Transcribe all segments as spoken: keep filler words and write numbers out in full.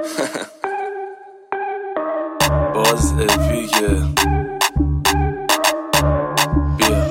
باز اپیکه بیا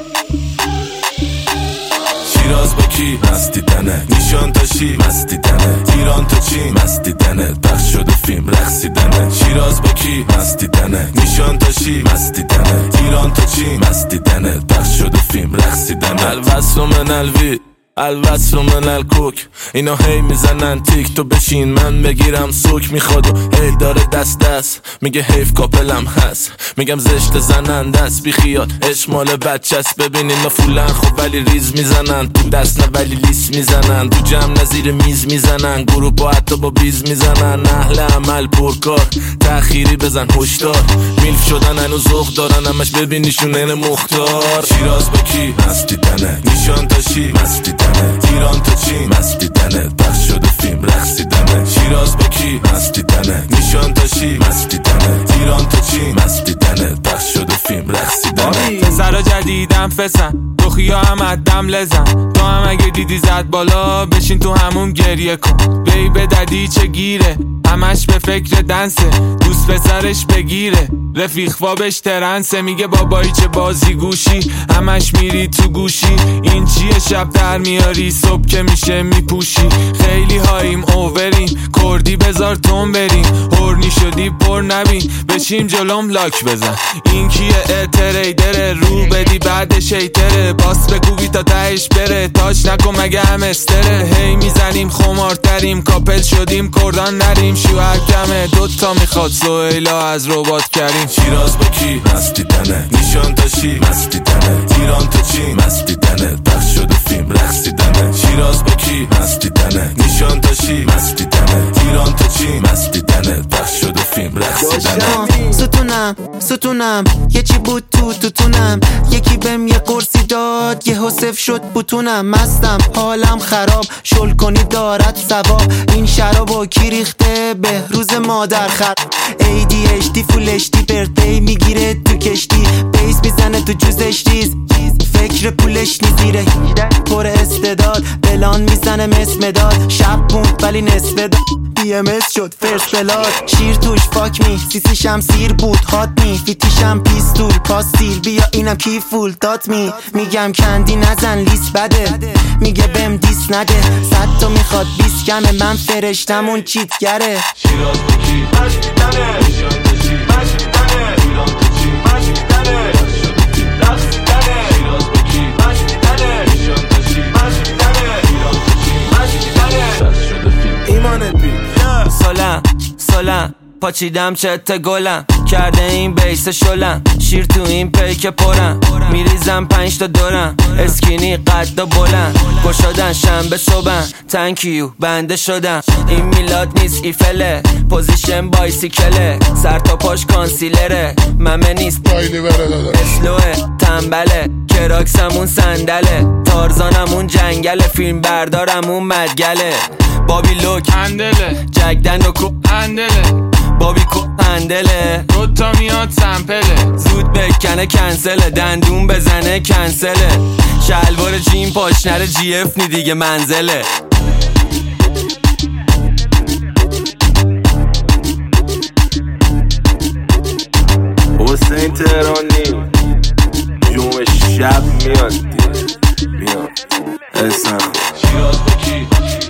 شیراز با کی؟ مستی دنه نیشان تا شی مستی دنه ایران تا چین مستی دنه پخش شده فیلم رقصیدنه شیراز با کی؟ مستی دنه نیشان تا شی مستی دنه ایران تا چین مستی دنه پخش شده فیلم رقصیدنه الوصل من الوی الوصل من الکوک اینا هی میزنن تیک تو بشین من بگیرم سوک میخواد و هی داره دست دست میگه حیف کاپلم هست میگم زشت زنن دست بی خیال عشق مال بچه است ببین اینا فولن خب ولی ریز میزنن تو دست نه ولی لیس میزنن تو جمع نظیر میز میزنن گروه با حتی با بیز میزنن اهل عمل پرکار تأخیری بزن هشدار میلف شدن هنو ذوق دارن همش ببینیشون این مختار شیراز با کی؟ مستی دنه نیشان تا شی مستی دنه ایران تا چین مستی دنه پخش شده فیلم رقصیدنه شیراز با کی؟ مستی دنه نیشان تا شی مستی دنه ایران تا چین مستی دنه پخش شده فیلم رقصیدنه پسرا جدیدم فسن دخیا هم ادم لزن تو هم اگه دیدی زد بالا بشین تو همون گریه کن بی به ددی چه گیره همش به فکر دنسه دوست پسرش بگیره رفیق وابش ترنسه میگه بابایی چه بازی گوشی همش میری تو گوشی این چیه شب در میاری صبح که میشه میپوشی خیلی هاییم اووریم کردی بذار تون بریم هورنی شدی پر نبین بشیم جلوم لاک بزن این کیه اتریدره رو بدی بعد شیتره باس بکوبی تا تهش بره تاچ نکن مگه هم استره هی میزنیم خمارتریم کاپل شدیم کردان نریم شوهر کمه دوتا میخواد سویلا از ربات کریم شیراز با کی؟ مستی دنه نیشان تا شی مستی دنه ایران تا چین مستی دنه پخش شده فیلم رقصیدنه شیراز با کی؟ مستی دنه نیشان تا شی مستی دنه ایران تا چین مستی دنه پخش شده فیلم رقصیدنه ستونم ستونم یه چی بود تو توتونم یکی بهم یه قرصی داد یه حسف شد بوتونم مستم حالم خراب شل کنی دارد ثواب این شرابو کی ریخته به روز مادر خر ای دی اچ دی فول اچ دی برتی میگیره تو کشتی بیس میزنه تو جوزش ریز فکر پولش نیزیره پر استعداد بلان میزنه مس مداد شب موند ولی نصف داد بی ام اس شد فرست بلاد شیر توش فاک می سیسیشم سیر بود هات می فیتیشم پیستول پاستیل بیا اینم کی فول دات می میگم کندی نزن لیست بده میگه بهم دیس نده صد تا میخواد بیس کمه من فرشتم اون چیتگره شیراز با کی؟ مستی دنه نیشان تا شی مستی دنه ایران تا چین مستی دنه پخش شده فیلم رقصیدنه شیراز با کی؟ مستی دنه نیشان تا شی مستی دنه ایران تا چین مستی دنه پخش شده فیلم ایمانت بی سلام سلام پاچیدم چت گلم کرده این بیس شلم شیر تو این پیک پرم میریزم پنج تا دورم اسکینی قد و بلند گشادن شنبه صبحم تنکیو بنده شدم این میلاد نیست ایفله پوزیشن بایسیکله سر تا پاش کانسیلره ممه نیست اسلوه تنبله کراکسمون صندله تارزانمون جنگله فیلم بردارمون مدگله بابی لوک هندله جگدن و کو هندله بابی کو هندله دوتا میاد سمپله زود بکنه کنسله دندون بزنه کنسله شلوار جین پاش نره جی اف نی دیگه منزله حسین تهرانی جمعه شب میاد دیگه میاد اسم شیراز با کی؟